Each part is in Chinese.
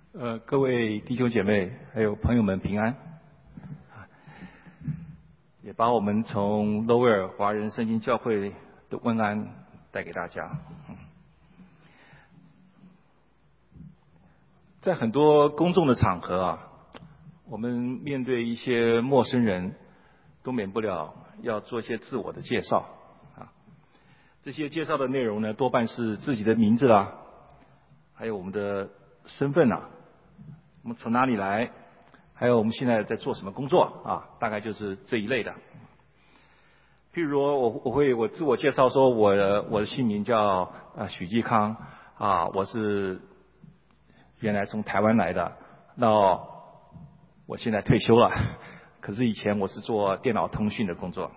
各位弟兄姐妹还有朋友们平安，也把我们从罗威尔华人圣经教会的问安带给大家。在很多公众的场合啊，我们面对一些陌生人，都免不了要做一些自我的介绍啊。这些介绍的内容呢，多半是自己的名字啦，还有我们的身份啊，我们从哪里来，还有我们现在在做什么工作啊，大概就是这一类的。譬如说我自我介绍说我的姓名叫许继康啊，我是原来从台湾来的，那我现在退休了，可是以前我是做电脑通讯的工作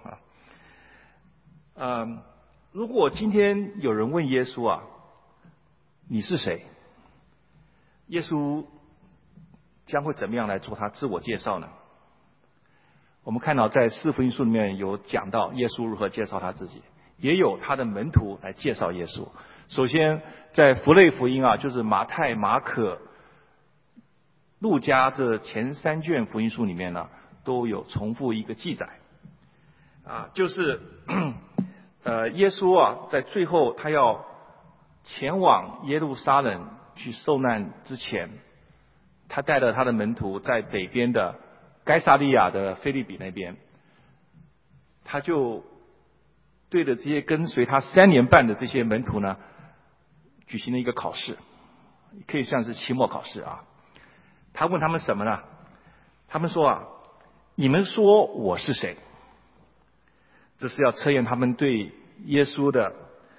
啊。如果今天有人问耶稣啊，你是谁？耶稣将会怎么样来做他自我介绍呢？我们看到在四福音书里面有讲到耶稣如何介绍他自己，也有他的门徒来介绍耶稣。首先在符类福音啊，就是马太、马可、路加这前3卷福音书里面呢，都有重复一个记载啊，就是耶稣啊，在最后他要前往耶路撒冷去受难之前，他带着他的门徒在北边的该撒利亚的腓立比那边，他就对着这些跟随他3年半的这些门徒呢，举行了一个考试，可以像是期末考试啊。他问他们什么呢？他们说啊，你们说我是谁？这是要测验他们对耶稣的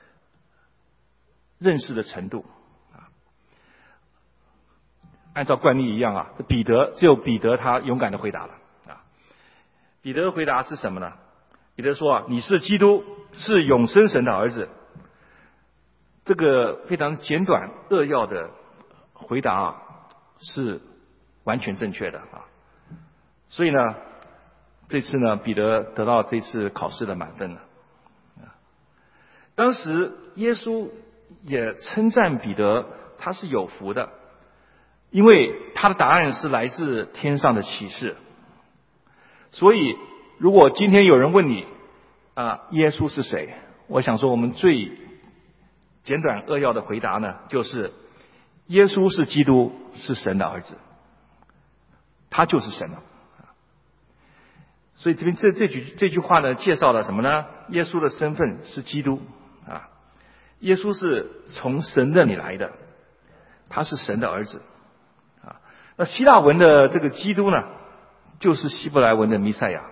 认识的程度啊。按照惯例一样啊，只有彼得他勇敢的回答了啊。彼得的回答是什么呢？彼得说啊，你是基督，是永生神的儿子。这个非常简短扼要的回答啊，是完全正确的啊。所以呢，这次呢，彼得得到这次考试的满分了。当时耶稣也称赞彼得，他是有福的，因为他的答案是来自天上的启示。所以，如果今天有人问你耶稣是谁？我想说，我们最简短扼要的回答呢，就是耶稣是基督，是神的儿子，他就是神了。所以这边这句话呢，介绍了什么呢？耶稣的身份是基督啊，耶稣是从神那里来的，他是神的儿子啊。那希腊文的这个基督呢，就是希伯来文的弥赛亚，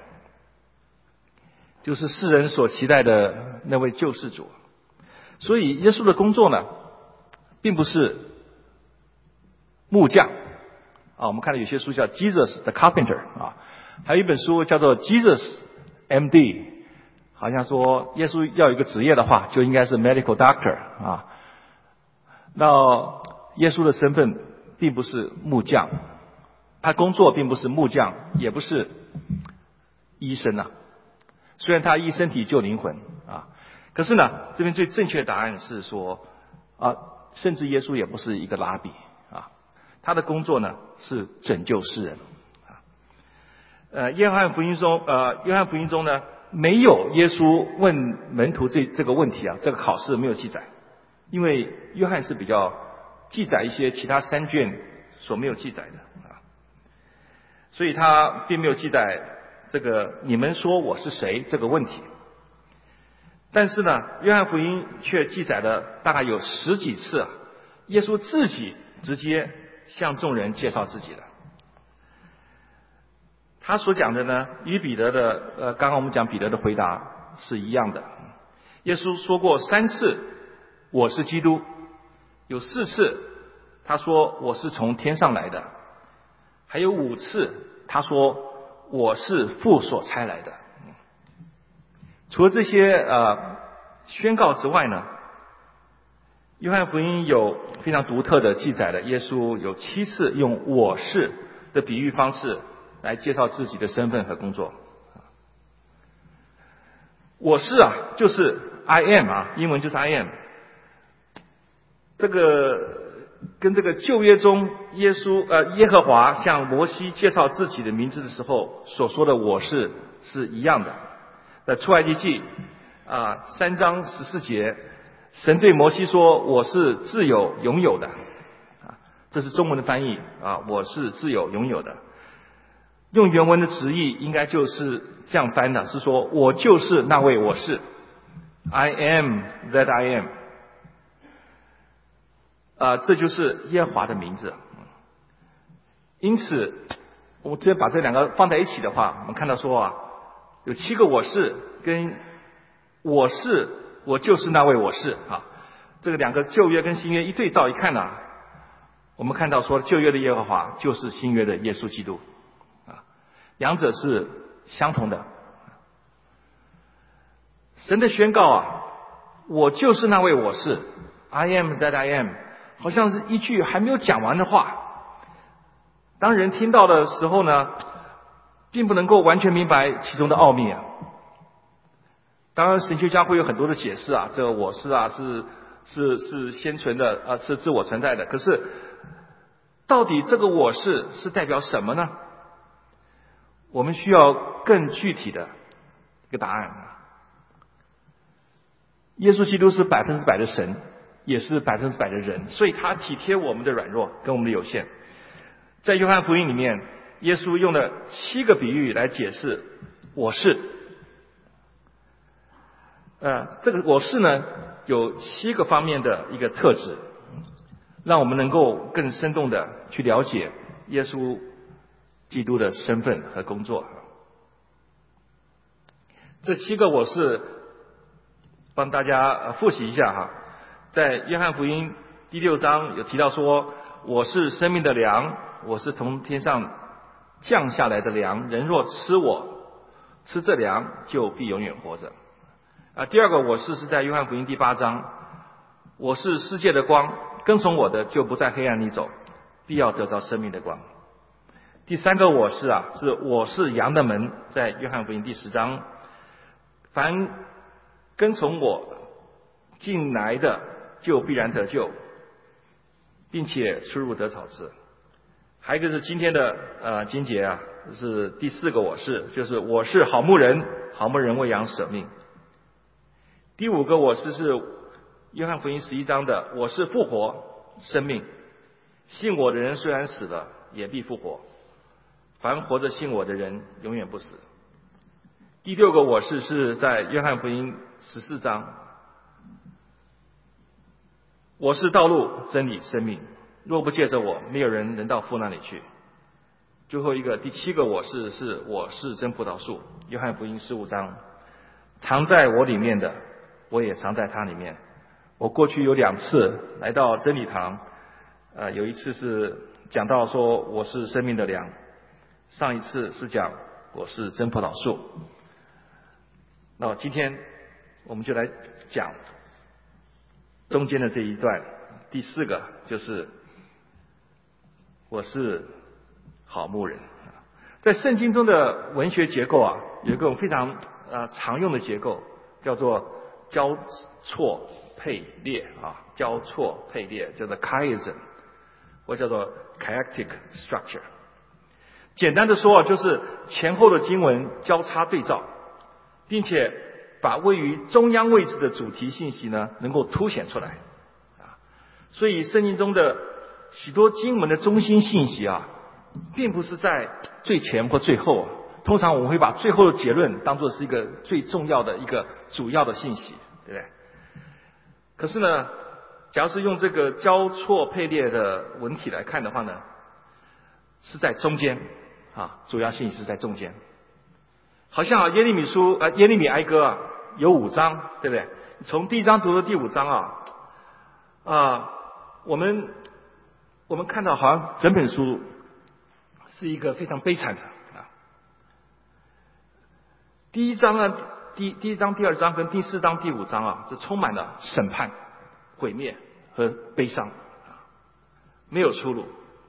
就是世人所期待的那位救世主。所以耶稣的工作呢，并不是木匠啊。我们看到有些书叫 Jesus the Carpenter 啊，还有一本书叫做 Jesus MD， 好像说耶稣要有一个职业的话，就应该是 Medical Doctor 啊。那耶稣的身份并不是木匠，他工作并不是木匠，也不是医生啊。虽然他医身体救灵魂啊，可是呢，这边最正确的答案是说甚至耶稣也不是一个拉比啊，他的工作呢是拯救世人啊。约翰福音中呢，没有耶稣问门徒这个问题啊，这个考试没有记载，因为约翰是比较记载一些其他3卷所没有记载的啊，所以他并没有记载这个你们说我是谁这个问题。但是呢，约翰福音却记载了大概有10几次啊，耶稣自己直接向众人介绍自己的。他所讲的呢，与彼得的刚刚我们讲彼得的回答是一样的。耶稣说过3次我是基督，有4次他说我是从天上来的，还有5次他说我是父所差来的。除了这些宣告之外呢，约翰福音有非常独特的记载的，耶稣有7次用我是的比喻方式来介绍自己的身份和工作。我是就是 I am 啊，英文就是 I am。这个跟这个旧约中耶和华向摩西介绍自己的名字的时候所说的我是一样的。在出埃及记3章14节，神对摩西说我是自有永有的这是中文的翻译我是自有永有的。用原文的直译应该就是这样翻的，是说我就是那位我是 I am that I am。这就是耶和华的名字。因此我们直接把这两个放在一起的话，我们看到说有7个我是跟我是我就是那位我是这个两个旧约跟新约一对照一看我们看到说旧约的耶和华就是新约的耶稣基督两者是相同的。神的宣告我就是那位我是 I am that I am， 好像是一句还没有讲完的话。当人听到的时候呢，并不能够完全明白其中的奥秘当然神学家会有很多的解释这个我是是先存的是自我存在的。可是到底这个我是代表什么呢？我们需要更具体的一个答案。耶稣基督是100%的神，也是100%的人，所以他体贴我们的软弱跟我们的有限。在约翰福音里面，耶稣用了7个比喻来解释我是。这个我是呢，有7个方面的一个特质，让我们能够更生动的去了解耶稣基督的身份和工作。这7个我是帮大家复习一下在约翰福音第6章有提到说我是生命的粮，我是从天上降下来的粮，人若吃这粮就必永远活着。第二个我是在约翰福音第8章，我是世界的光，跟从我的就不在黑暗里走，必要得着生命的光。第3个我是是我是羊的门，在约翰福音第10章，凡跟从我进来的就必然得救，并且出入得草吃。还有一个是今天的经节是第4个我是，就是我是好牧人，好牧人为羊舍命。第5个我是约翰福音11章的，我是复活生命，信我的人虽然死了也必复活，凡活着信我的人永远不死。第6个我是在约翰福音14章，我是道路真理生命，若不借着我，没有人能到父那里去。最后一个第7个我是我是真葡萄树，约翰福音15章，藏在我里面的我也藏在他里面。我过去有2次来到真理堂，有一次是讲到说我是生命的粮，上一次是讲我是真葡萄树。那今天我们就来讲中间的这一段，第4个就是我是好牧人。在圣经中的文学结构有一个非常常用的结构，叫做交错配列交错配列叫做 chiasm， 或叫做 chiastic structure。 简单的说就是前后的经文交叉对照，并且把位于中央位置的主题信息呢能够凸显出来所以圣经中的许多经文的中心信息并不是在最前或最后通常我们会把最后的结论当作是一个最重要的一个主要的信息，对不对？可是呢，假如是用这个交错配列的文体来看的话呢，是在中间主要信息是在中间。好像耶利米哀歌有5章，对不对？从第1章读到第5章我们看到好像整本书是一个非常悲惨的第1章第1章、第2章跟第4章、第5章是充满了审判、毁灭和悲伤没有出路。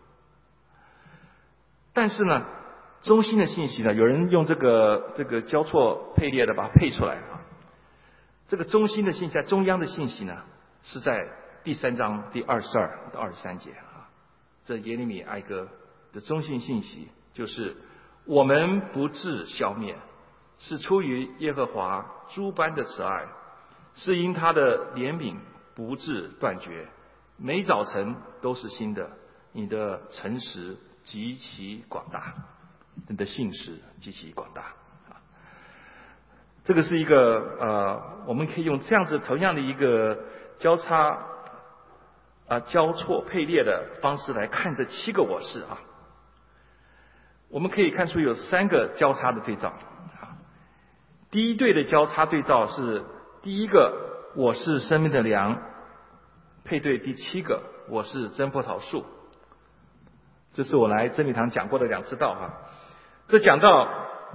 但是呢，中心的信息呢，有人用这个交错配列的把它配出来这个中心的信息，在中央的信息呢，是在第3章第22到23节啊。这耶利米哀歌的中心信息就是：我们不致消灭，是出于耶和华诸般的慈爱，是因他的怜悯不致断绝，每早晨都是新的。你的诚实极其广大，你的信实极其广大啊。这个是一个我们可以用这样子同样的一个交叉交错配列的方式来看这7个我是啊。我们可以看出有3个交叉的对照啊。第一对的交叉对照是第一个我是生命的粮，配对第7个我是真葡萄树。这是我来真理堂讲过的2次道哈。这讲到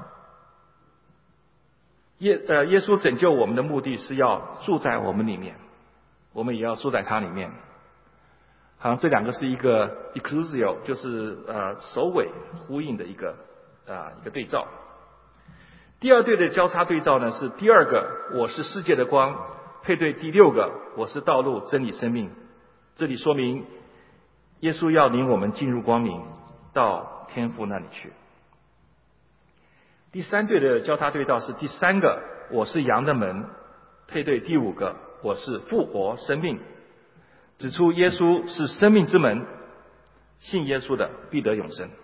耶稣拯救我们的目的是要住在我们里面，我们也要住在他里面。好像这2个是一个 exclusio， 就是首尾呼应的一个对照。第2对的交叉对照呢是第2个我是世界的光，配对第6个我是道路真理生命。这里说明耶稣要领我们进入光明，到天父那里去。第3对的交叉对照是第3个我是羊的门，配对第5个我是复活生命，指出耶稣是生命之门，信耶稣的必得永生。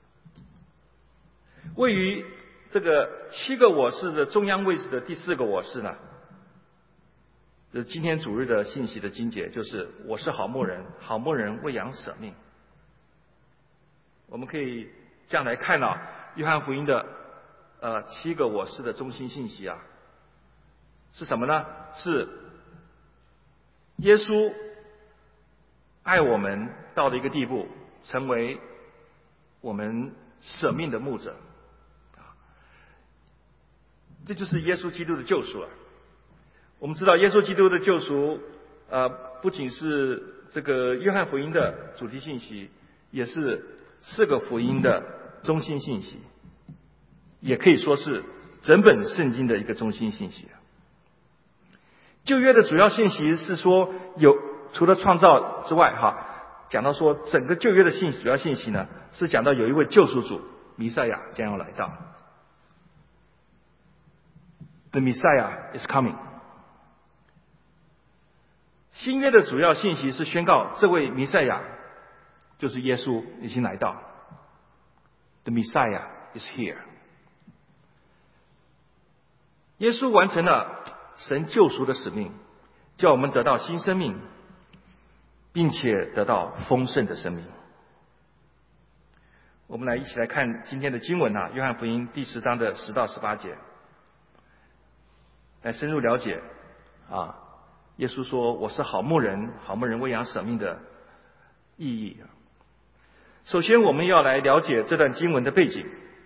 位于这个7个我是的中央位置的第4个我是呢，这今天主日的信息的经节就是我是好牧人，好牧人为羊舍命。我们可以这样来看约翰福音的7个我是的中心信息是什么呢？是耶稣爱我们到了一个地步，成为我们舍命的牧者这就是耶稣基督的救赎了。我们知道耶稣基督的救赎不仅是这个约翰福音的主题信息，也是4个福音的中心信息，也可以说是整本圣经的一个中心信息。旧约的主要信息是说除了创造之外讲到说整个旧约的主要信息呢，是讲到有一位救赎主弥赛亚将要来到。 The Messiah is coming。 新约的主要信息是宣告这位弥赛亚就是耶稣已经来到。 The Messiah is here。 耶稣完成了神救赎的使命，叫我们得到新生命，并且得到丰盛的生命。我们一起来看今天的经文约翰福音第10章的10到18节，来深入了解耶稣说我是好牧人，好牧人为羊舍命的意义。首先我们要来了解这段经文的背景。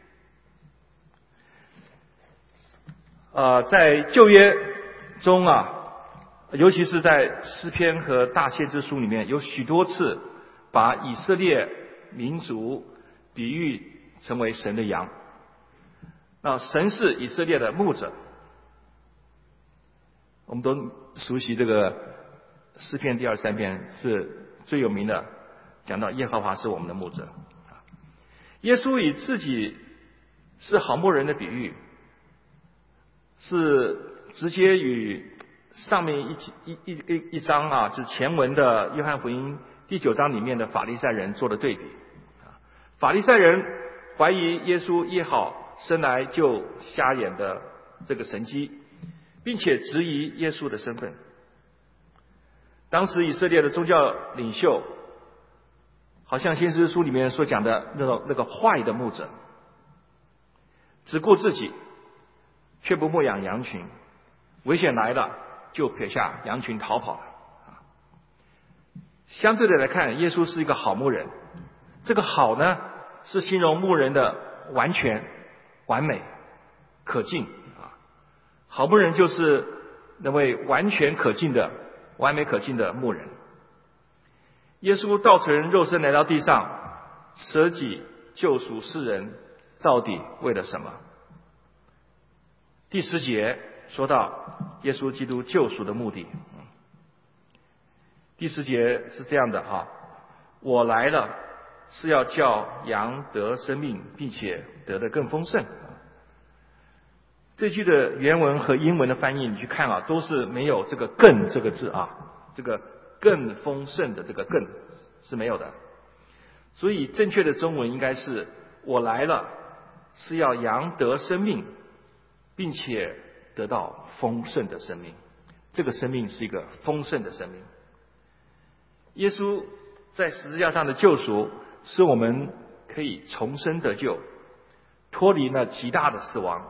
在旧约中尤其是在诗篇和大先知书里面，有许多次把以色列民族比喻成为神的羊。那神是以色列的牧者，我们都熟悉这个诗篇第23篇是最有名的，讲到耶和华是我们的牧者。耶稣以自己是好牧人的比喻，是直接与上面一章就是前文的约翰福音第9章里面的法利赛人做的对比。法利赛人怀疑耶稣医好生来就瞎眼的这个神迹，并且质疑耶稣的身份。当时以色列的宗教领袖好像先知书里面所讲的那个坏的牧者，只顾自己却不牧养羊群，危险来了就撇下羊群逃跑了。相对的来看，耶稣是一个好牧人。这个好呢，是形容牧人的完全、完美、可敬。好牧人就是那位完全可敬的、完美可敬的牧人。耶稣道成肉身来到地上，舍己救赎世人，到底为了什么？第10节说到耶稣基督救赎的目的。第第10节是这样的哈，我来了是要叫羊得生命，并且得的更丰盛。这句的原文和英文的翻译你去看啊，都是没有这个更这个字啊，这个更丰盛的这个更是没有的。所以正确的中文应该是我来了是要羊得生命，并且得到丰盛的生命。这个生命是一个丰盛的生命。耶稣在十字架上的救赎使我们可以重生得救，脱离那极大的死亡，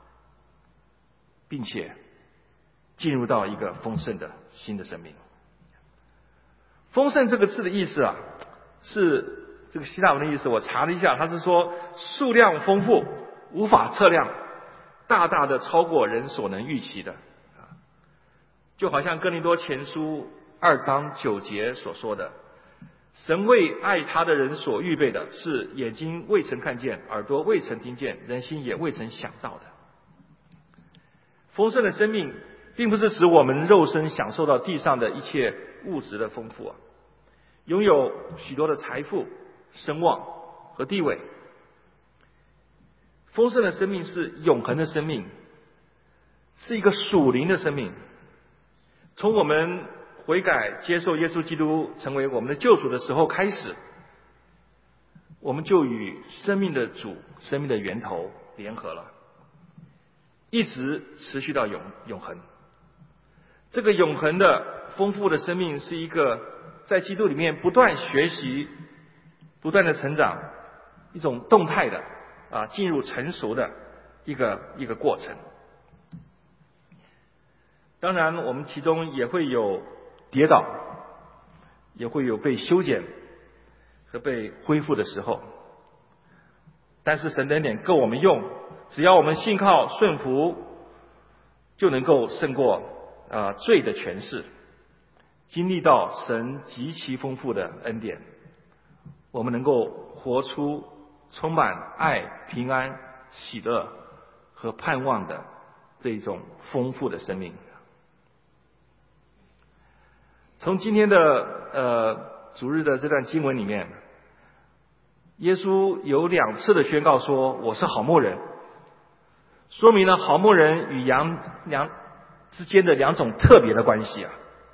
并且进入到一个丰盛的新的生命。丰盛这个字的意思啊，是这个希腊文的意思，我查了一下，它是说数量丰富，无法测量，大大的超过人所能预期的。就好像哥林多前书2章9节所说的，神为爱他的人所预备的是眼睛未曾看见，耳朵未曾听见，人心也未曾想到的。丰盛的生命并不是指我们肉身享受到地上的一切物质的丰富啊，拥有许多的财富、声望和地位。丰盛的生命是永恒的生命，是一个属灵的生命。从我们悔改接受耶稣基督成为我们的救主的时候开始，我们就与生命的主、生命的源头联合了，一直持续到永恒。这个永恒的丰富的生命是一个在基督里面不断学习、不断的成长，一种动态的进入成熟的一个过程。当然我们其中也会有跌倒，也会有被修剪和被恢复的时候，但是神的恩典够我们用，只要我们信靠顺服，就能够胜过罪的权势，经历到神极其丰富的恩典，我们能够活出充满爱、平安、喜乐和盼望的这一种丰富的生命。从今天的主日的这段经文里面，耶稣有2次的宣告说我是好牧人，说明了好牧人与羊之间的2种特别的关系啊。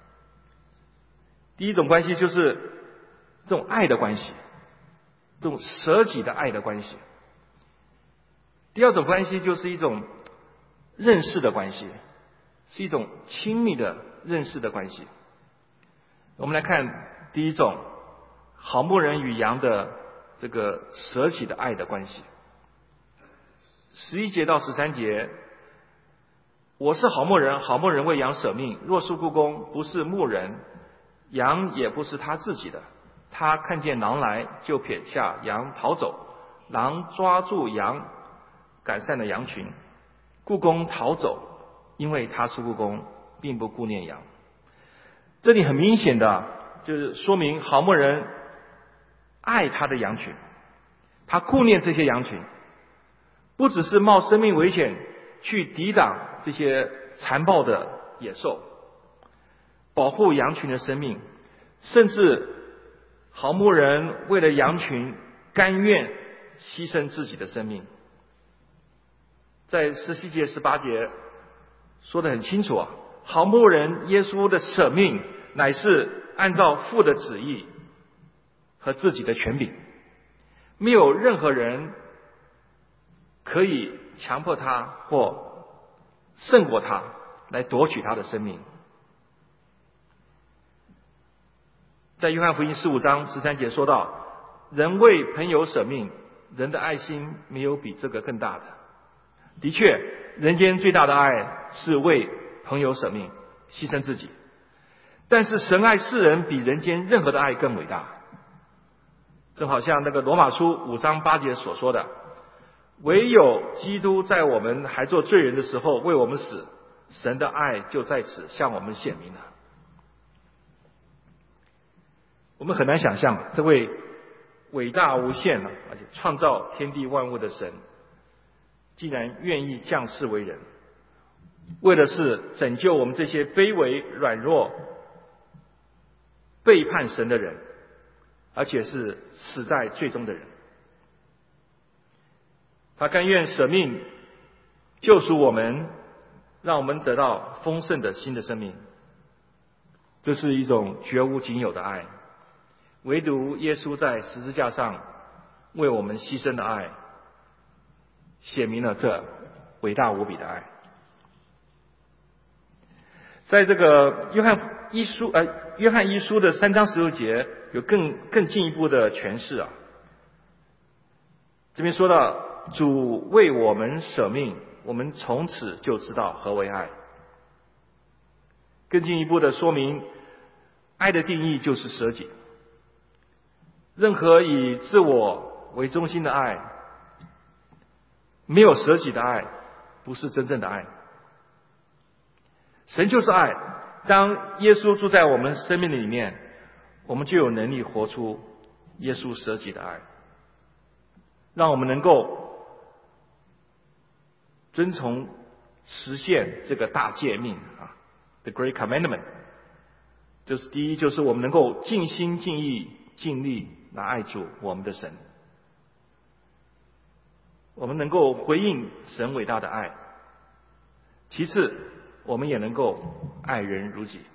第一种关系就是这种爱的关系，这种舍己的爱的关系。第二种关系就是一种认识的关系，是一种亲密的认识的关系。我们来看第一种，好牧人与羊的这个舍己的爱的关系。11节到13节，我是好牧人，好牧人为羊舍命，若是雇工，不是牧人，羊也不是他自己的。他看见狼来，就撇下羊逃走，狼抓住羊，赶散了羊群。雇工逃走，因为他是雇工，并不顾念羊。这里很明显的就是说明好牧人爱他的羊群，他顾念这些羊群，不只是冒生命危险去抵挡这些残暴的野兽，保护羊群的生命，甚至好牧人为了羊群甘愿牺牲自己的生命。在17节18节说得很清楚啊，好牧人耶稣的舍命乃是按照父的旨意和自己的权柄，没有任何人可以强迫他或胜过他来夺取他的生命。在约翰福音15章13节说到，人为朋友舍命，人的爱心没有比这个更大的。的确，人间最大的爱是为朋友舍命，牺牲自己。但是神爱世人比人间任何的爱更伟大。正好像那个罗马书5章8节所说的，唯有基督在我们还做罪人的时候为我们死，神的爱就在此向我们显明了。我们很难想象这位伟大无限而且创造天地万物的神，竟然愿意降世为人，为的是拯救我们这些卑微软弱背叛神的人，而且是死在罪中的人。他甘愿舍命救赎我们，让我们得到丰盛的新的生命。这是一种绝无仅有的爱，唯独耶稣在十字架上为我们牺牲的爱，显明了这伟大无比的爱。在这个约翰一书的3章16节有更进一步的诠释啊。这边说到主为我们舍命，我们从此就知道何为爱。更进一步的说明，爱的定义就是舍己。任何以自我为中心的爱，没有舍己的爱，不是真正的爱。神就是爱，当耶稣住在我们生命里面，我们就有能力活出耶稣舍己的爱，让我们能够遵从实现这个大诫命啊 ，The Great Commandment， 就是第一，就是我们能够尽心尽意尽力来爱主我们的神，我们能够回应神伟大的爱。其次，我们也能够爱人如己。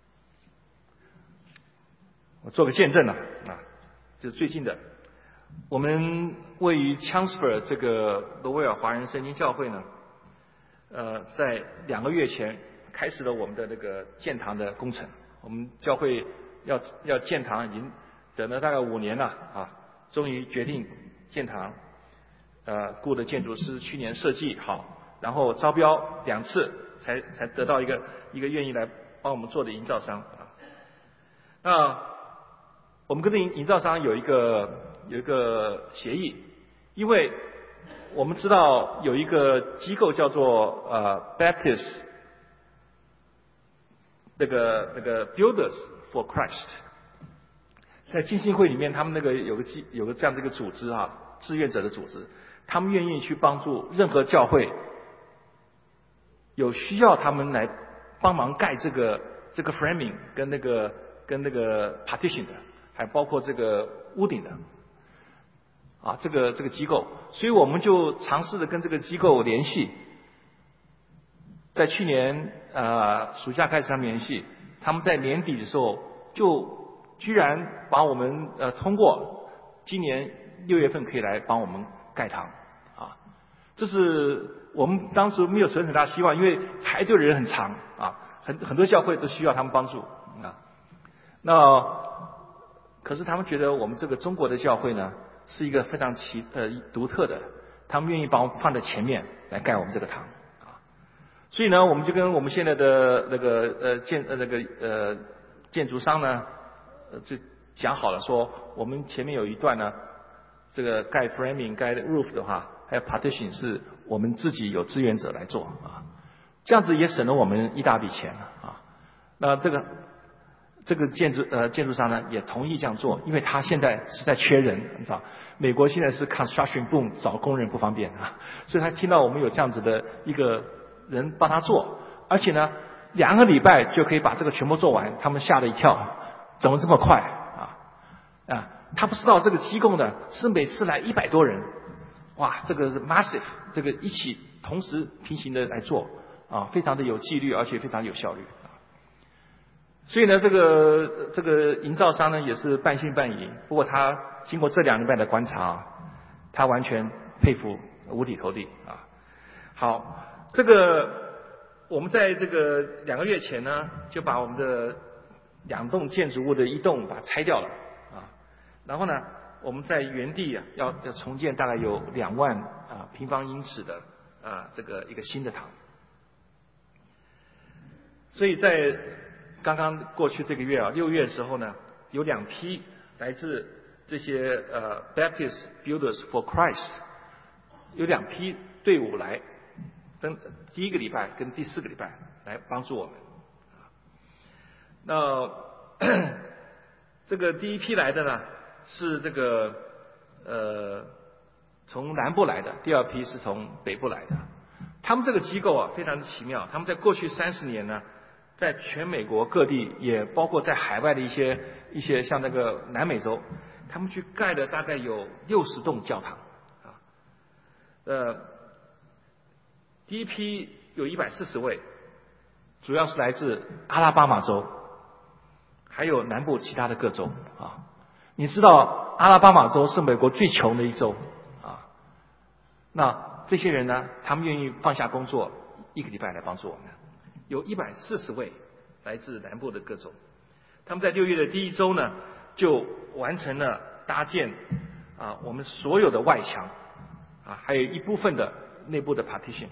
我做个见证啊，就是最近的，我们位于 Chelmsford 这个罗威尔华人圣经教会呢，在2个月前开始了我们的那个建堂的工程。我们教会要建堂，已经等了大概5年了啊，终于决定建堂。雇的建筑师去年设计好，然后招标2次才得到一个愿意来帮我们做的营造商啊。那我们跟这营造商有一个协议，因为我们知道有一个机构叫做Baptist 那个 Builders for Christ， 在浸信会里面，他们那个有个这样的一个组织啊，志愿者的组织，他们愿意去帮助任何教会有需要他们来帮忙盖这个 framing 跟那个 partition 的，还包括这个屋顶的啊，这个机构，所以我们就尝试着跟这个机构联系。在去年暑假开始他们联系，他们在年底的时候就居然把我们通过，今年6月份可以来帮我们盖堂啊。这是我们当时没有存很大希望，因为排队的人很长啊，很多教会都需要他们帮助啊。那可是他们觉得我们这个中国的教会呢是一个非常独特的，他们愿意把我们放在前面来盖我们这个堂啊。所以呢，我们就跟我们现在的那个建筑商呢就讲好了，说我们前面有一段呢，这个盖 framing 盖 roof 的话，还有 partition 是我们自己有志愿者来做啊，这样子也省了我们一大笔钱啊。那这个建筑商呢也同意这样做，因为他现在实在缺人，你知道，美国现在是 construction boom， 找工人不方便啊，所以他听到我们有这样子的一个人帮他做，而且呢2个礼拜就可以把这个全部做完，他们吓了一跳，怎么这么快啊？他不知道这个机构呢是每次来100多人，哇，这个是 massive， 这个一起同时平行的来做啊，非常的有纪律，而且非常有效率。所以呢，这个营造商呢也是半信半疑，不过他经过这2礼拜的观察，他完全佩服，五体投地啊。好，这个我们在这个2个月前呢，就把我们的2栋建筑物的1栋把它拆掉了啊，然后呢，我们在原地要重建大概有2万平方英尺的这个一个新的堂，所以在刚刚过去这个月6月的时候呢，有2批来自这些Baptist Builders for Christ， 有2批队伍来，第1个礼拜跟第4个礼拜来帮助我们。那这个第1批来的呢是这个从南部来的，第2批是从北部来的。他们这个机构非常的奇妙，他们在过去30年呢， 在全美国各地，也包括在海外的一些像那个南美洲，他们去盖了大概有60栋教堂第一批有140位，主要是来自阿拉巴马州，还有南部其他的各州你知道阿拉巴马州是美国最穷的一州那这些人呢，他们愿意放下工作1个礼拜来帮助我们。有140位来自南部的各州，他们在6月的第1周呢，就完成了搭建我们所有的外墙还有一部分的内部的 partition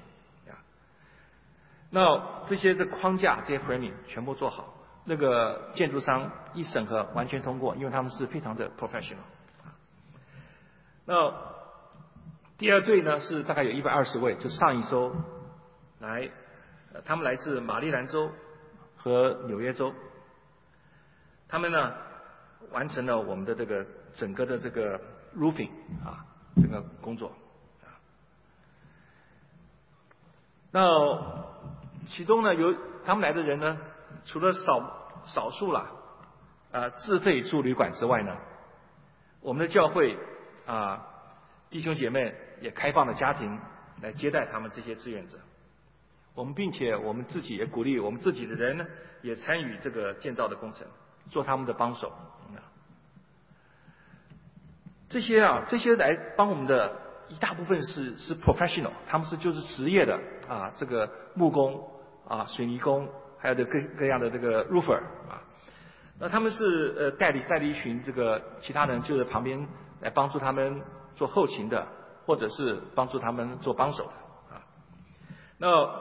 那这些的框架这些 framing 全部做好，那个建筑商一审核完全通过，因为他们是非常的 professional 那第二队呢是大概有120位，就上一周来他们来自马里兰州和纽约州，他们呢完成了我们的这个整个的这个 roofing 这个工作那其中呢有他们来的人呢，除了少数自费住旅馆之外呢，我们的教会弟兄姐妹也开放了家庭来接待他们这些志愿者。并且我们自己也鼓励我们自己的人呢，也参与这个建造的工程，做他们的帮手。这些来帮我们的一大部分是 professional， 他们就是职业的这个木工水泥工，还有各样的这个 roofer 那他们是带了一群这个其他人，就是旁边来帮助他们做后勤的，或者是帮助他们做帮手的那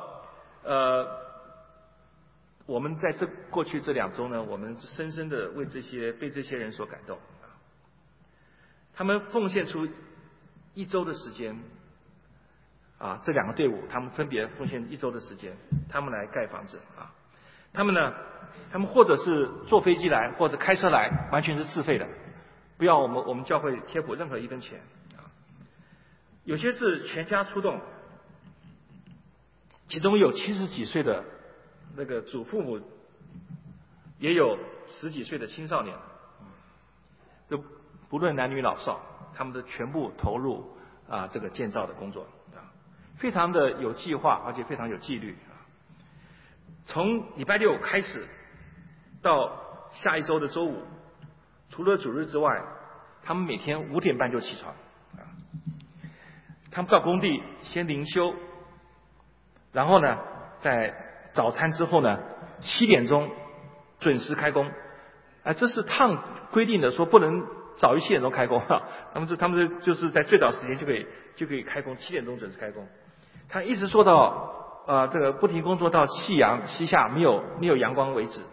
我们在过去这2周呢，我们深深的被这些人所感动他们奉献出1周的时间这2个队伍他们分别奉献1周的时间，他们来盖房子他们或者是坐飞机来，或者开车来，完全是自费的，不要我们教会贴补任何1分钱有些是全家出动，其中有70几岁的那个祖父母，也有10几岁的青少年，就不论男女老少，他们的全部投入这个建造的工作非常的有计划，而且非常有纪律从礼拜6开始到下1周的周5，除了主日之外，他们每天5点半就起床他们到工地先灵修，然后呢在早餐之后呢7点钟准时开工这是烫规定的，说不能早于7点钟开工他们就是在最早时间就可以开工，7点钟准时开工，他一直做到这个不停工作到夕下没有阳光为止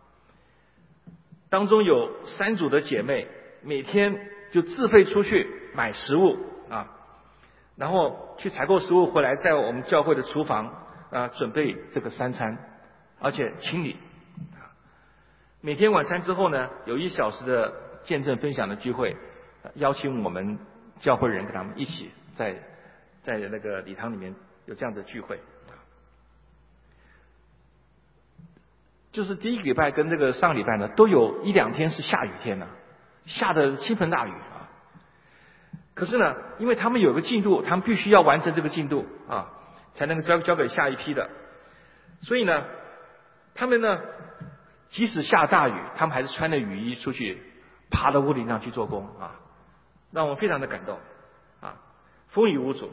当中有3组的姐妹每天就自费出去买食物然后去采购食物回来，在我们教会的厨房准备这个3餐，而且清理每天晚餐之后呢，有1小时的见证分享的聚会，邀请我们教会人跟他们一起在那个礼堂里面有这样的聚会就是第1个礼拜跟这个上个礼拜呢，都有1、2天是下雨天下的倾盆大雨可是呢，因为他们有个进度，他们必须要完成这个进度才能够交给下一批的，所以呢，他们呢，即使下大雨，他们还是穿着雨衣出去，爬到屋顶上去做工让我们非常的感动风雨无阻。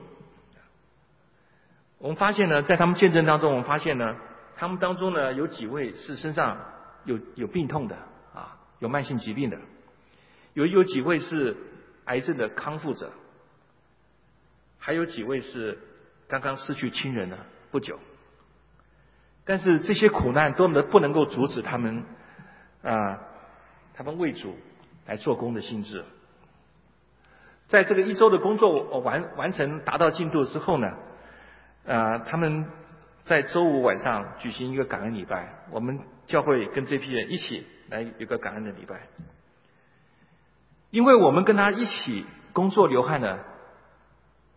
我们发现呢，在他们见证当中，我们发现呢，他们当中呢有几位是身上有病痛的有慢性疾病的，有几位是癌症的康复者，还有几位是刚刚失去亲人了不久。但是这些苦难都不能够阻止他们为主来做工的心志。在这个1周的工作完成达到进度之后呢，他们在周5晚上举行一个感恩礼拜，我们教会跟这批人一起来有个感恩的礼拜。因为我们跟他一起工作流汗了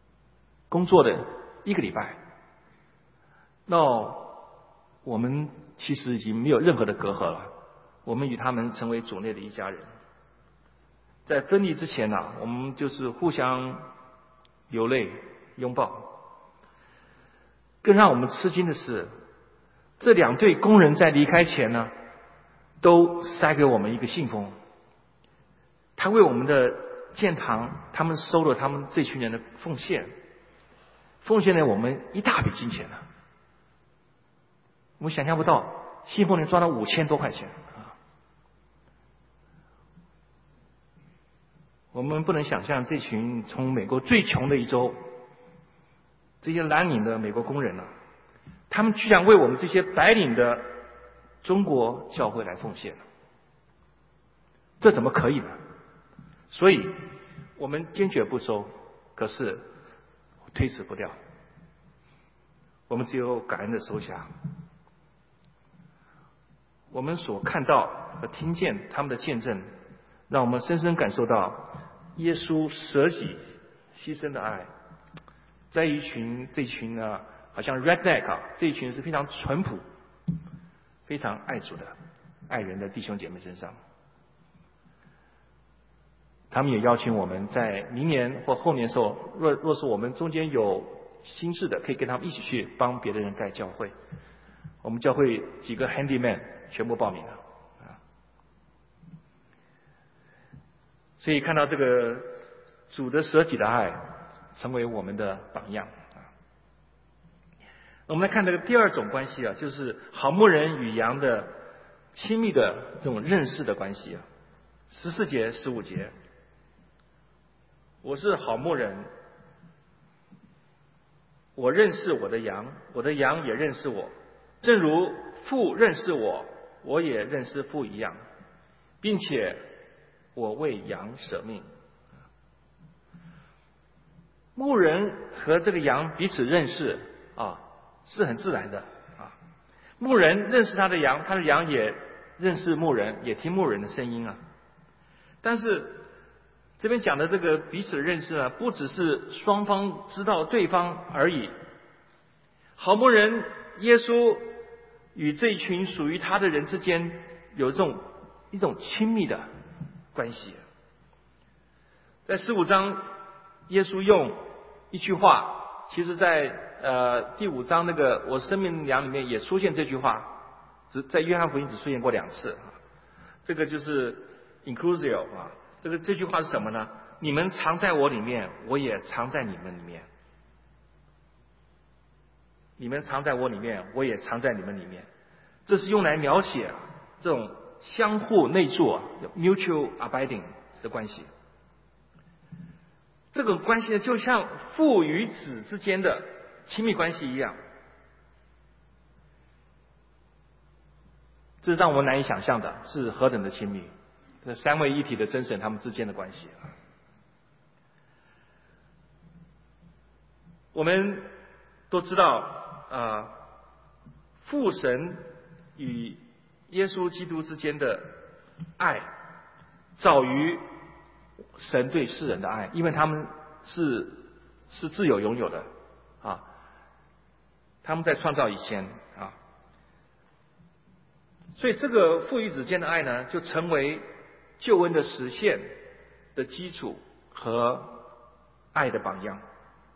工作的1个礼拜，那我们其实已经没有任何的隔阂了，我们与他们成为主内的一家人。在分离之前呢，我们就是互相流泪拥抱。更让我们吃惊的是，这2对工人在离开前呢，都塞给我们一个信封，他为我们的建堂，他们收了他们这群人的奉献了我们一大笔金钱呢。我们想象不到，信封里装了5000多块钱啊！我们不能想象这群从美国最穷的一州，这些蓝领的美国工人他们居然为我们这些白领的中国教会来奉献，这怎么可以呢？所以我们坚决不收，可是推辞不掉，我们只有感恩的收下。我们所看到和听见他们的见证，让我们深深感受到耶稣舍己牺牲的爱，在这群好像 redneck 这一群是非常淳朴、非常爱主的、爱人的弟兄姐妹身上。他们也邀请我们在明年或后年的时候，若是我们中间有心智的，可以跟他们一起去帮别的人盖教会。我们教会几个 handyman 全部报名了所以看到这个主的舍己的爱成为我们的榜样我们来看这个第2种关系就是好牧人与羊的亲密的这种认识的关系14节15节，我是好牧人，我认识我的羊，我的羊也认识我，正如父认识我，我也认识父一样，并且我为羊舍命。牧人和这个羊彼此认识是很自然的牧人认识他的羊，他的羊也认识牧人，也听牧人的声音但是这边讲的这个彼此认识不只是双方知道对方而已。好牧人耶稣与这一群属于他的人之间有一种亲密的关系。在15章，耶稣用一句话，其实在第5章那个我生命粮里面也出现这句话，在约翰福音只出现过2次。这个就是 inclusio 这句话是什么呢？你们藏在我里面，我也藏在你们里面。你们藏在我里面，我也藏在你们里面。这是用来描写这种相互内住mutual abiding 的关系。这种关系呢，就像父与子之间的亲密关系一样，这是让我们难以想象的，是何等的亲密。这三位一体的真神他们之间的关系。我们都知道父神与耶稣基督之间的爱早于神对世人的爱，因为他们是自有拥有的他们在创造以前所以这个父与子间的爱呢，就成为救恩的实现的基础和爱的榜样。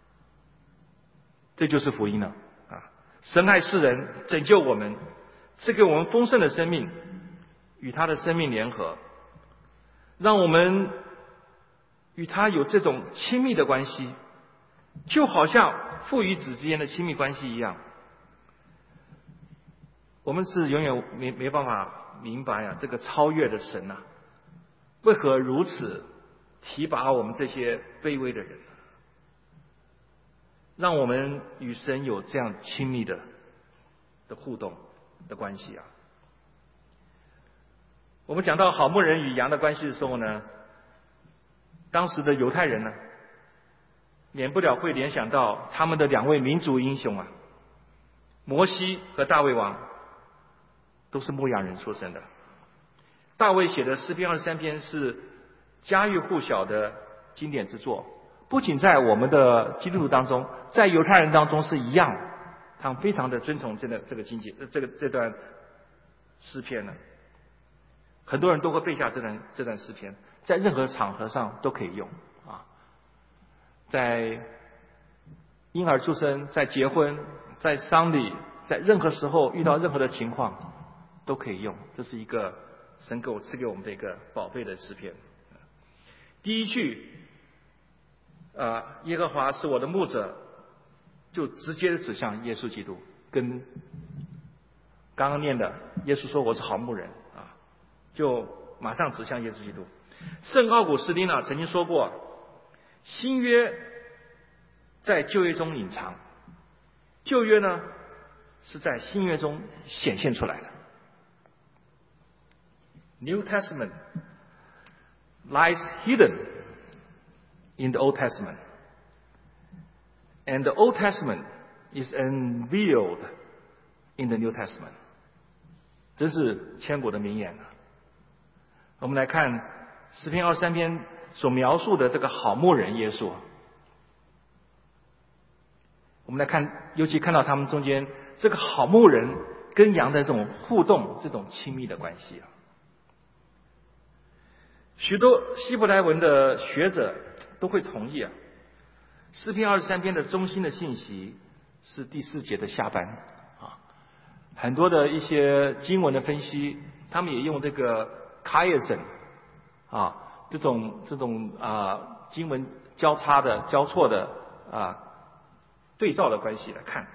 这就是福音了神爱世人，拯救我们，赐给我们丰盛的生命，与他的生命联合，让我们与他有这种亲密的关系，就好像父与子之间的亲密关系一样。我们是永远没办法明白这个超越的神为何如此提拔我们这些卑微的人，让我们与神有这样亲密的互动的关系我们讲到好牧人与羊的关系的时候呢，当时的犹太人呢，免不了会联想到他们的2位民族英雄摩西和大卫王，都是牧羊人出身的。大卫写的诗篇23篇是家喻户晓的经典之作，不仅在我们的基督徒当中，在犹太人当中是一样，他们非常的尊崇这个经节，这段诗篇呢，很多人都会背下这段诗篇，在任何场合上都可以用啊，在婴儿出生，在结婚，在丧礼，在任何时候遇到任何的情况都可以用。这是一个神赐给我们的一个宝贝的诗篇。第一句耶和华是我的牧者，就直接的指向耶稣基督，跟刚刚念的耶稣说我是好牧人啊，就马上指向耶稣基督。圣奥古斯丁呢曾经说过，新约在旧约中隐藏，旧约呢是在新约中显现出来的。New Testament lies hidden in the Old Testament, and the Old Testament is unveiled in the New Testament. 这是千古的名言。我们来看诗篇23篇所描述的这个好牧人耶稣。我们来看，尤其看到他们中间这个好牧人跟羊的这种互动，这种亲密的关系。许多希伯来文的学者都会同意诗篇23篇的中心的信息是第4节的下半很多的一些经文的分析，他们也用这个 chiasm 这种经文交叉的交错的对照的关系来看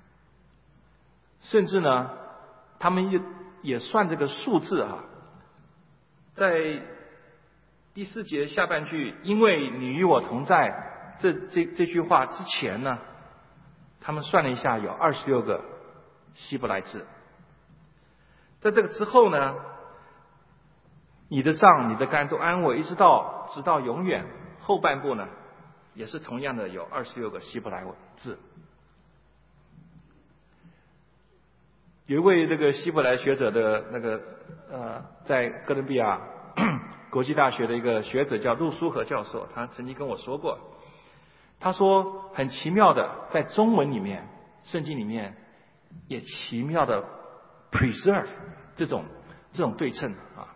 甚至呢他们也算这个数字在第4节下半句因为你与我同在这句话之前呢，他们算了一下有26个希伯来字。在这个之后呢，你的杖你的竿都安慰，直到永远，后半部呢也是同样的有26个希伯来字。有一位这个希伯来学者的那个在哥伦比亚国际大学的一个学者叫陆书和教授，他曾经跟我说过，他说很奇妙的，在中文里面圣经里面也奇妙的 preserve 这种对称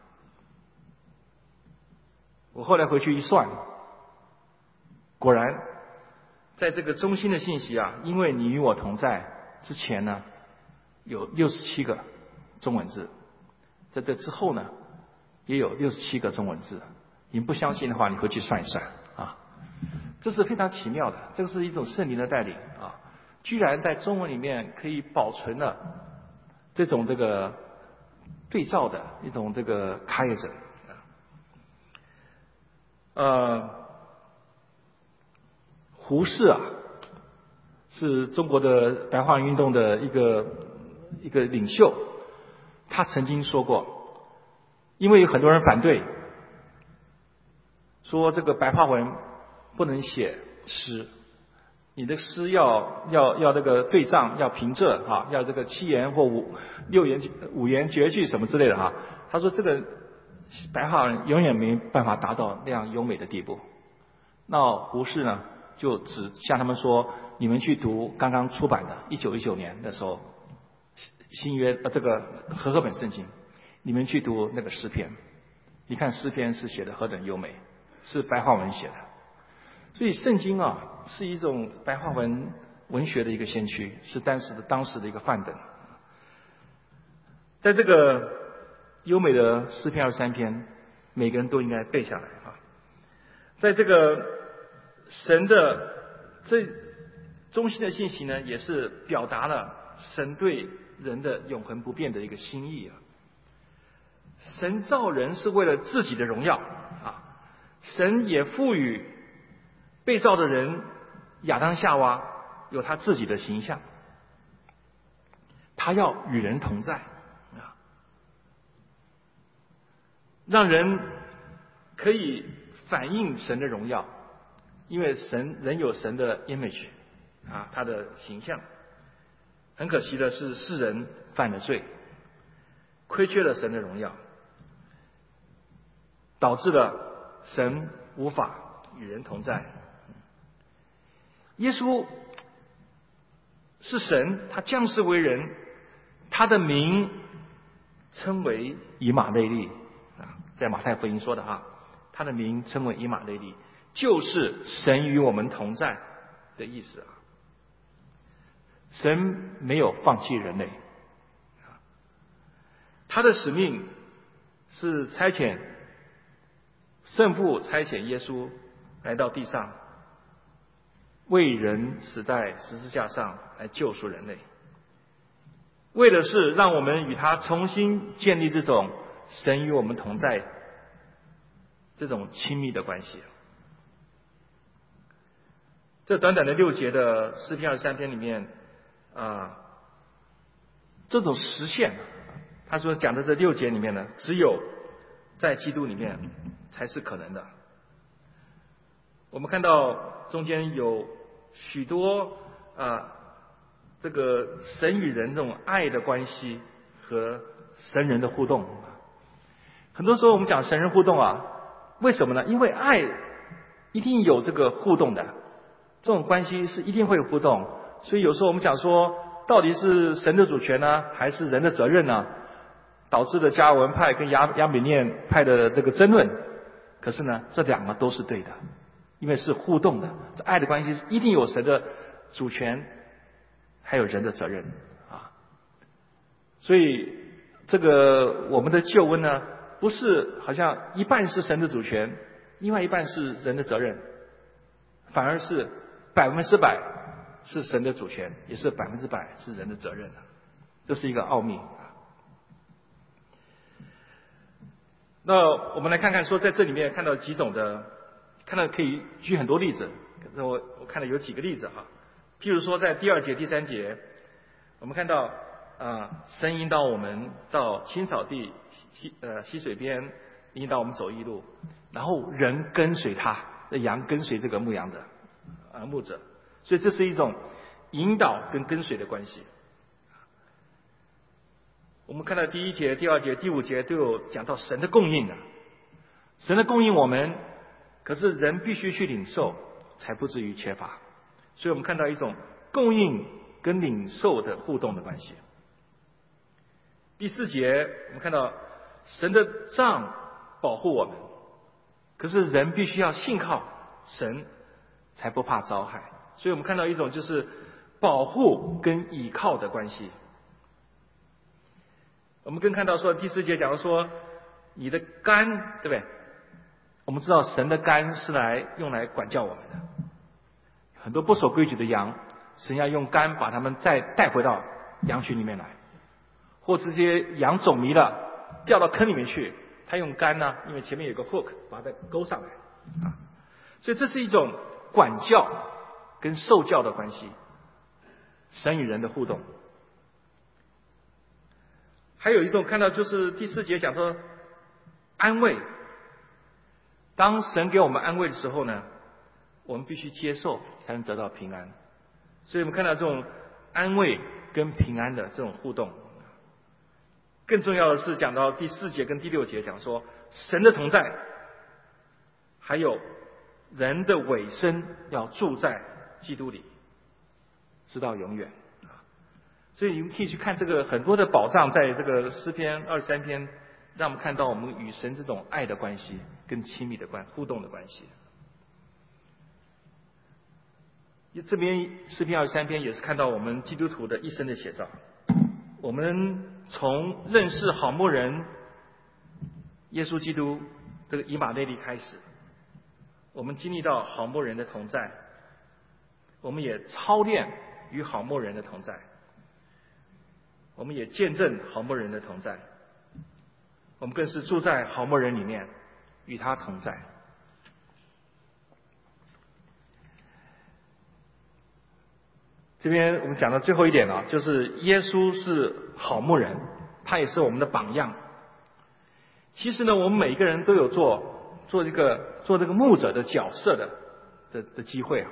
我后来回去一算，果然在这个中心的信息因为你与我同在之前呢有67个中文字，在这之后呢也有67个中文字。你不相信的话，你回去算一算这是非常奇妙的，这是一种圣灵的带领居然在中文里面可以保存了这种对照的一种chiasm。胡适是中国的白话运动的一个领袖，他曾经说过，因为有很多人反对，说这个白话文不能写诗，你的诗要这个对仗，要平仄要这个7言或5言绝句什么之类的他说这个白话文永远没办法达到那样优美的地步。那胡适呢就只向他们说，你们去读刚刚出版的1919年的时候新约这个和合本圣经，你们去读那个诗篇，你看诗篇是写的何等优美，是白话文写的。所以圣经是一种白话文文学的一个先驱，是当时的一个范本。在这个优美的诗篇23篇，每个人都应该背下来在这个神的这中心的信息呢，也是表达了神对人的永恒不变的一个心意神造人是为了自己的荣耀神也赋予被造的人亚当夏娃有他自己的形象，他要与人同在让人可以反映神的荣耀，因为人有神的 image他的形象。很可惜的是世人犯了罪，亏缺了神的荣耀，导致了神无法与人同在。耶稣是神，他降世为人，他的名称为以马内利啊，在马太福音说的哈，他的名称为以马内利，就是神与我们同在的意思啊。神没有放弃人类，他的使命是差遣圣父差遣耶稣来到地上，为人死在十字架上来救赎人类，为的是让我们与他重新建立这种神与我们同在这种亲密的关系。这短短的6节的诗篇23篇里面这种实现，他说讲的这6节里面呢，只有在基督里面才是可能的。我们看到中间有许多这个神与人这种爱的关系和神人的互动。很多时候我们讲神人互动为什么呢？因为爱一定有这个互动的，这种关系是一定会有互动。所以有时候我们讲说，到底是神的主权呢，还是人的责任呢？导致了加尔文派跟亚美念派的这个争论。可是呢，这两个都是对的，因为是互动的。这爱的关系是一定有神的主权，还有人的责任所以这个我们的救恩呢，不是好像一半是神的主权，另外一半是人的责任，反而是100%是神的主权，也是100%是人的责任。这是一个奥秘。那我们来看看说，在这里面看到几种的，看到可以举很多例子。我看到有几个例子譬如说在第2节、第3节，我们看到神引导我们到青草地溪水边，引导我们走义路，然后人跟随他，羊跟随这个牧羊者牧者，所以这是一种引导跟跟随的关系。我们看到第1节、第2节、第5节都有讲到神的供应的，神的供应我们，可是人必须去领受，才不至于缺乏。所以我们看到一种供应跟领受的互动的关系。第4节我们看到神的杖保护我们，可是人必须要信靠神，才不怕遭害。所以我们看到一种就是保护跟倚靠的关系。我们更看到说第4节讲到说你的竿，对不对？我们知道神的竿是用来管教我们的。很多不守规矩的羊，神要用竿把他们再带回到羊群里面来，或这些羊走迷了，掉到坑里面去，他用竿呢，因为前面有个 hook 把它勾上来所以这是一种管教跟受教的关系，神与人的互动。还有一种看到就是第4节讲说安慰，当神给我们安慰的时候呢，我们必须接受才能得到平安。所以我们看到这种安慰跟平安的这种互动。更重要的是讲到第4节跟第6节讲说神的同在，还有人的尾声要住在基督里直到永远。所以你们可以去看这个很多的宝藏，在这个诗篇23篇，让我们看到我们与神这种爱的关系跟亲密的互动的关系。这边诗篇23篇也是看到我们基督徒的一生的写照。我们从认识好牧人耶稣基督这个以马内利开始，我们经历到好牧人的同在，我们也操练与好牧人的同在，我们也见证好牧人的同在，我们更是住在好牧人里面，与他同在。这边我们讲到最后一点就是耶稣是好牧人，他也是我们的榜样。其实呢，我们每一个人都有做这个牧者的角色的机会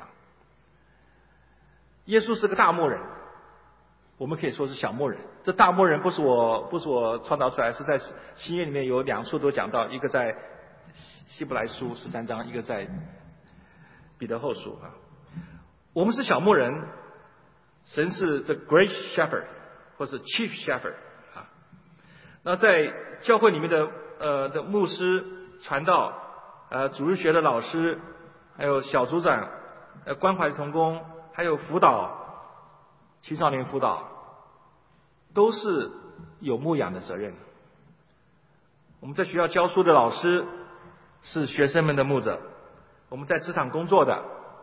耶稣是个大牧人，我们可以说是小牧人。这大牧人不是我创造出来，是在新约里面有2处都讲到，一个在希伯来书13章，一个在彼得后书我们是小牧人，神是 the great shepherd 或是 chief shepherd 那在教会里面的牧师、传道、主日学的老师，还有小组长、关怀同工，还有辅导、青少年辅导，都是有牧养的责任。我们在学校教书的老师是学生们的牧者，我们在职场工作的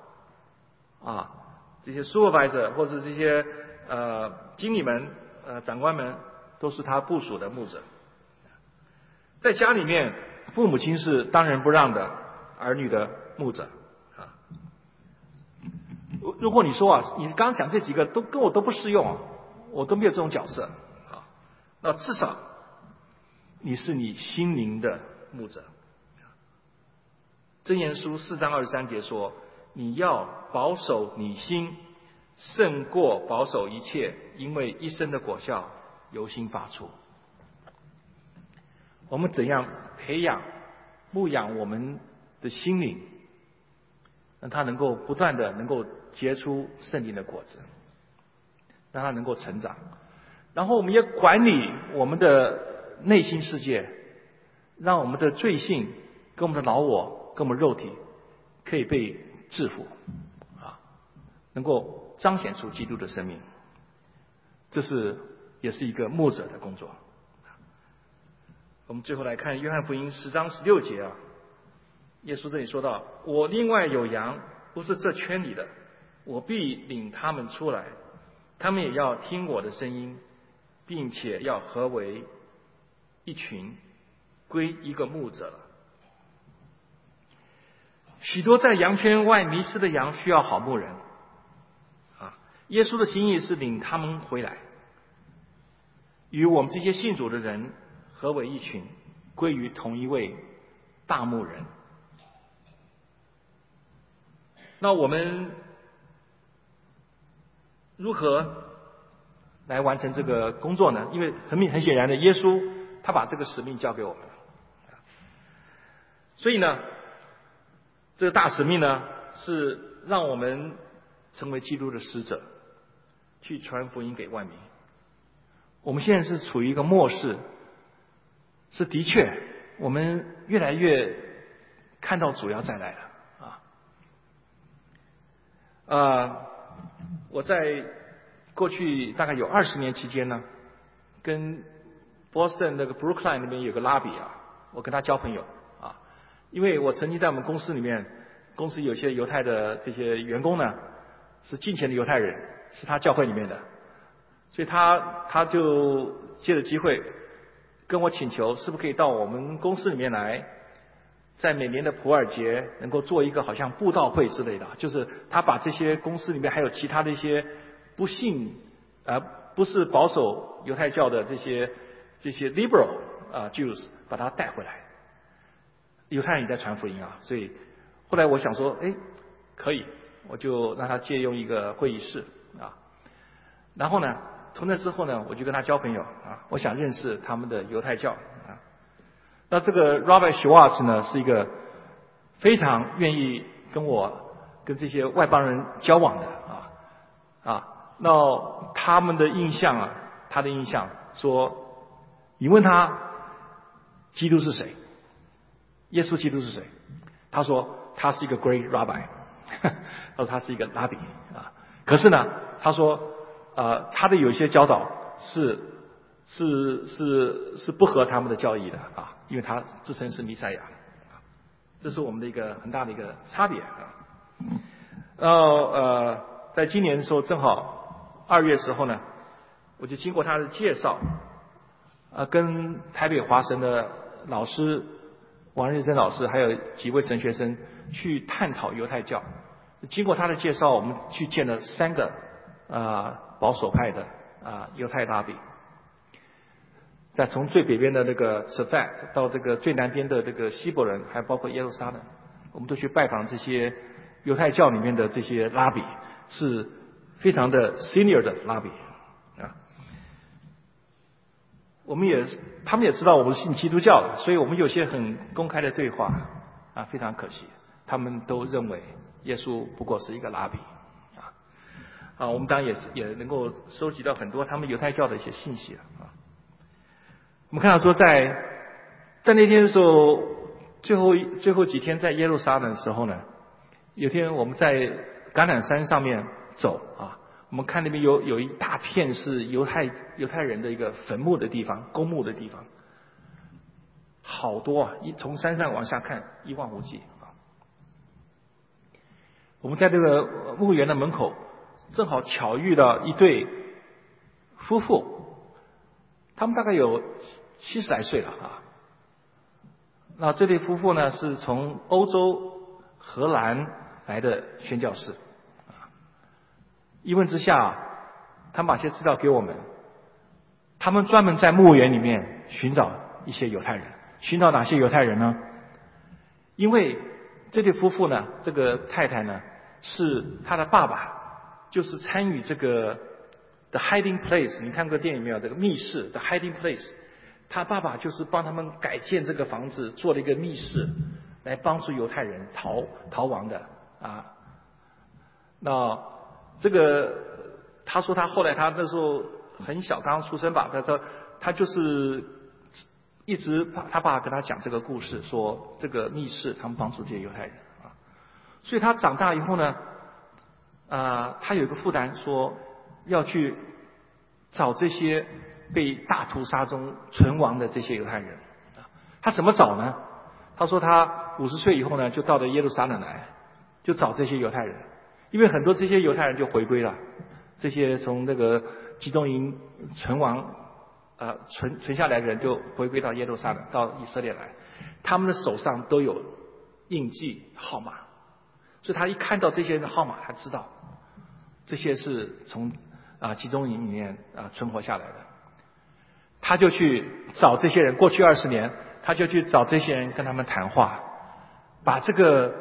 这些 supervisor 或者这些经理们、长官们，都是他部属的牧者。在家里面，父母亲是当仁不让的儿女的牧者如果你说你刚刚讲这几个跟我都不适用我都没有这种角色那至少你是你心灵的牧者。箴言书4章23节说，你要保守你心，胜过保守一切，因为一生的果效由心发出。我们怎样培养、牧养我们的心灵，让它能够不断的能够结出圣灵的果子，让它能够成长。然后我们也管理我们的内心世界，让我们的罪性跟我们的老我跟我们肉体可以被制服能够彰显出基督的生命。这也是一个牧者的工作。我们最后来看约翰福音10章16节耶稣这里说到，我另外有羊不是这圈里的，我必领他们出来，他们也要听我的声音，并且要合为一群，归一个牧者了。许多在羊圈外迷失的羊需要好牧人耶稣的心意是领他们回来，与我们这些信主的人合为一群，归于同一位大牧人。那我们如何来完成这个工作呢？因为很显然的，耶稣他把这个使命交给我们了。所以呢，这个大使命呢，是让我们成为基督的使者，去传福音给万民。我们现在是处于一个末世，是的确我们越来越看到主要再来了我在过去大概有20年期间呢，跟 Boston 那个 Brookline 那边有个拉比我跟他交朋友因为我曾经在我们公司里面，公司有些犹太的这些员工呢是敬虔的犹太人，是他教会里面的，所以他就借着机会跟我请求，是不是可以到我们公司里面来，在每年的普尔节能够做一个好像布道会之类的，就是他把这些公司里面还有其他的一些不是保守犹太教的这些 liberal Jews 把他带回来。犹太人也在传福音所以后来我想说可以，我就让他借用一个会议室然后呢，从那之后呢，我就跟他交朋友我想认识他们的犹太教那这个 Rabbi Schwartz 呢，是一个非常愿意跟这些外邦人交往的那他的印象说，你问他基督是谁，耶稣基督是谁，他说他是一个 Great Rabbi 他说他是一个拉比可是呢，他说他的有一些教导是不合他们的教义的因为他自称是弥赛亚这是我们的一个很大的一个差别然后在今年的时候，正好2月时候呢，我就经过他的介绍跟台北华神的老师王日珍老师还有几位神学生去探讨犹太教。经过他的介绍，我们去见了3个保守派的犹太拉比，从最北边的那个舍范到这个最南边的这个希伯伦，还包括耶路撒冷，我们都去拜访这些犹太教里面的这些拉比，是非常的 senior 的拉比他们也知道我们是信基督教的，所以我们有些很公开的对话非常可惜，他们都认为耶稣不过是一个拉比我们当然也能够收集到很多他们犹太教的一些信息我们看到说在那天的时候，最后几天在耶路撒冷的时候呢，有天我们在橄榄山上面走啊，我们看那边有一大片是犹太人的一个坟墓的地方，公墓的地方，好多啊，从山上往下看一望无际啊。我们在这个墓园的门口，正好巧遇到一对夫妇，他们大概有70来岁了啊。那这对夫妇呢，是从欧洲荷兰来的宣教士啊。一问之下，他们把些资料给我们，他们专门在墓园里面寻找一些犹太人。寻找哪些犹太人呢？因为这对夫妇呢，这个太太呢，是他的爸爸，就是参与这个 The Hiding Place， 你看过电影没有？这个密室 The Hiding Place， 他爸爸就是帮他们改建这个房子，做了一个密室，来帮助犹太人逃亡的啊。那这个他说他后来他那时候很小，刚刚出生吧，他就是一直他爸跟他讲这个故事，说这个密室他们帮助这些犹太人啊。所以他长大以后呢，他有一个负担，说要去找这些被大屠杀中存亡的这些犹太人啊。他怎么找呢？他说他50岁以后呢，就到了耶路撒冷来，就找这些犹太人，因为很多这些犹太人就回归了，这些从那个集中营存亡存下来的人就回归到耶路撒冷，到以色列来，他们的手上都有印记号码，所以他一看到这些人的号码，他知道这些是从集中营里面存活下来的。他就去找这些人，过去20年，他就去找这些人跟他们谈话，把这个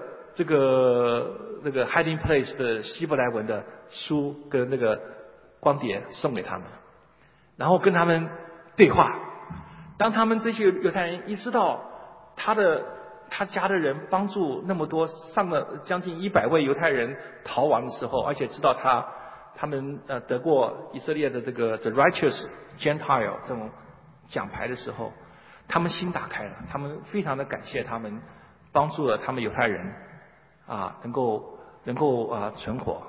Hiding Place 的希伯来文的书跟那个光碟送给他们，然后跟他们对话。当他们这些犹太人一知道他家的人帮助那么多上了将近100位犹太人逃亡的时候，而且知道他们得过以色列的这个 The Righteous Gentile 这种奖牌的时候，他们心打开了，他们非常的感谢他们帮助了他们犹太人能够存活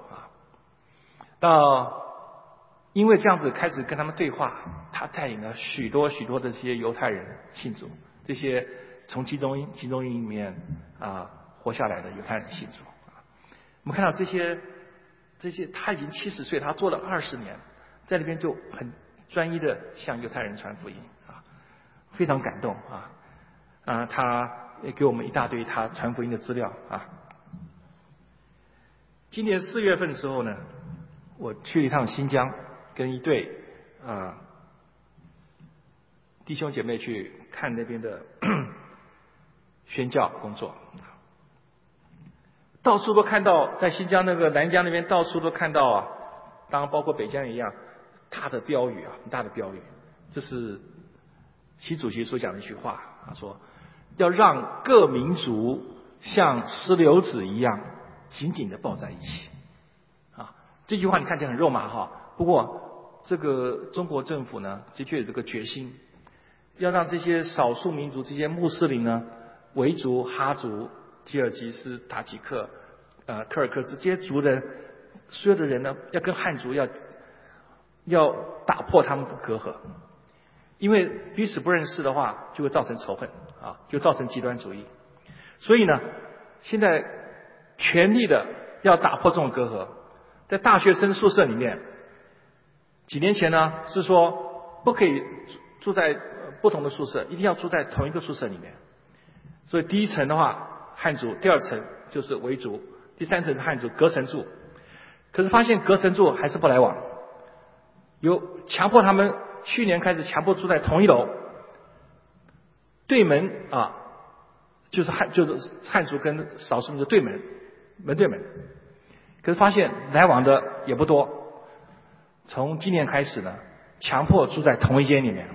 因为这样子开始跟他们对话，他带领了许多的这些犹太人信主，这些从集中营里面活下来的犹太人信主我们看到这些他已经70岁，他做了20年，在那边就很专一的向犹太人传福音非常感动他也给我们一大堆他传福音的资料今年4月份的时候呢，我去了一趟新疆，跟一对弟兄姐妹去看那边的宣教工作，到处都看到，在新疆那个南疆那边到处都看到当然包括北疆一样，大的标语很大的标语，这是习主席所讲的一句话说要让各民族像石榴籽一样紧紧地抱在一起这句话你看起来很肉麻不过这个中国政府呢，的确有这个决心，要让这些少数民族，这些穆斯林呢，维族、哈族、吉尔吉斯、塔吉克、柯尔克孜这些族人，所有的人呢，要跟汉族要打破他们的隔阂，因为彼此不认识的话，就会造成仇恨就造成极端主义。所以呢，现在全力的要打破这种隔阂。在大学生宿舍里面，几年前呢是说不可以住在不同的宿舍，一定要住在同一个宿舍里面。所以第一层的话汉族，第二层就是维族，第三层是汉族，隔层住。可是发现隔层住还是不来往，有强迫他们，去年开始强迫住在同一楼，对门就是汉族跟少数民族对门对门。可是发现来往的也不多，从今年开始呢，强迫住在同一间里面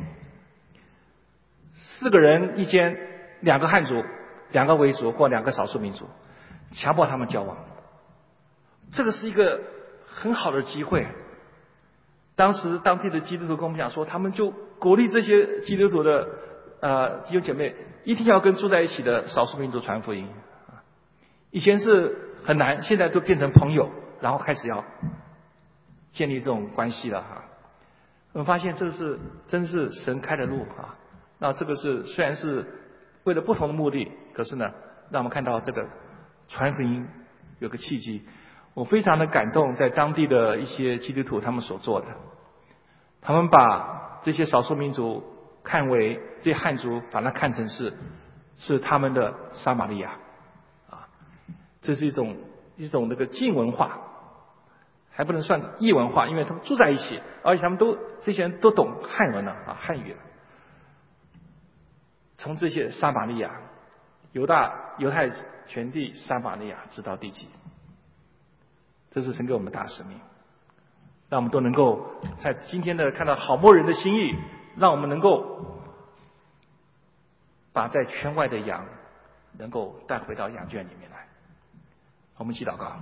，4个人一间，2个汉族，2个维族或2个少数民族，强迫他们交往。这个是一个很好的机会， 当时当地的基督徒跟我们讲说，他们就鼓励这些基督徒的弟兄姐妹一定要跟住在一起的少数民族传福音。以前是很难，现在就变成朋友，然后开始要建立这种关系了哈。我们发现这是真是神开的路啊。那这个是虽然是为了不同的目的，可是呢，让我们看到这个传福音有个契机。我非常的感动，在当地的一些基督徒他们所做的，他们把这些少数民族看为这些汉族，把它看成是他们的撒玛利亚啊，这是一种那个近文化，还不能算异文化，因为他们住在一起，而且他们这些人都懂汉文了啊，汉语了。从这些撒玛利亚、犹太全地撒玛利亚直到地极，这是神给我们的大使命，让我们都能够在今天的看到好牧人的心意，让我们能够把在圈外的羊能够带回到羊圈里面来。我们一起祷告。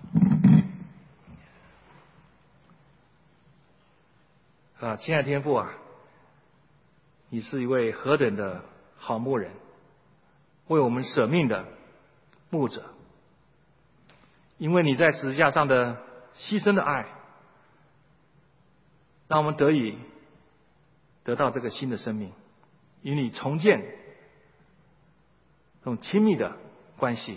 亲爱的天父啊，你是一位何等的好牧人，为我们舍命的牧者。因为你在十字架上的牺牲的爱，让我们得到这个新的生命，与你重建这种亲密的关系，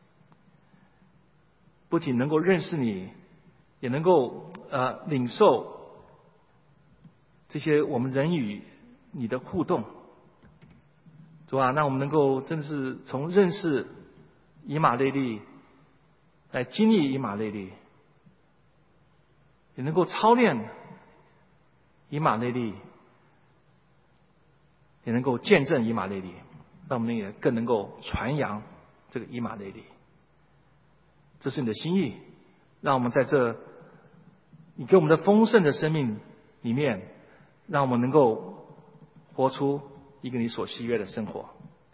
不仅能够认识你，也能够领受这些我们人与你的互动。主啊，让我们能够真的是从认识以马内利来经历以马内利，也能够操练以马内利，也能够见证以马内利，让我们也更能够传扬这个以马内利。这是你的心意，让我们在这你给我们的丰盛的生命里面，让我们能够活出一个你所喜悦的生活，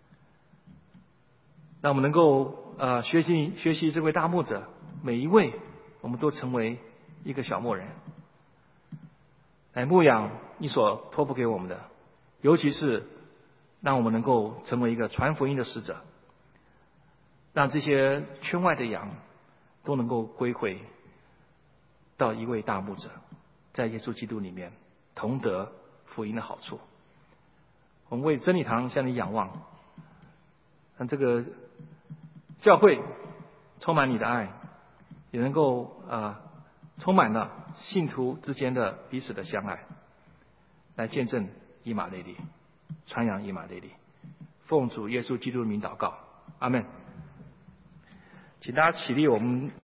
让我们能够学习这位大牧者，每一位我们都成为一个小牧人，来牧养你所托付给我们的，尤其是让我们能够成为一个传福音的使者，让这些圈外的羊都能够归回到一位大牧者，在耶稣基督里面同得福音的好处。我们为真理堂向你仰望，让这个教会充满你的爱，也能够充满了信徒之间的彼此的相爱，来见证以马内利，传扬以马内利。奉主耶稣基督的名祷告，阿们。请大家起立，我们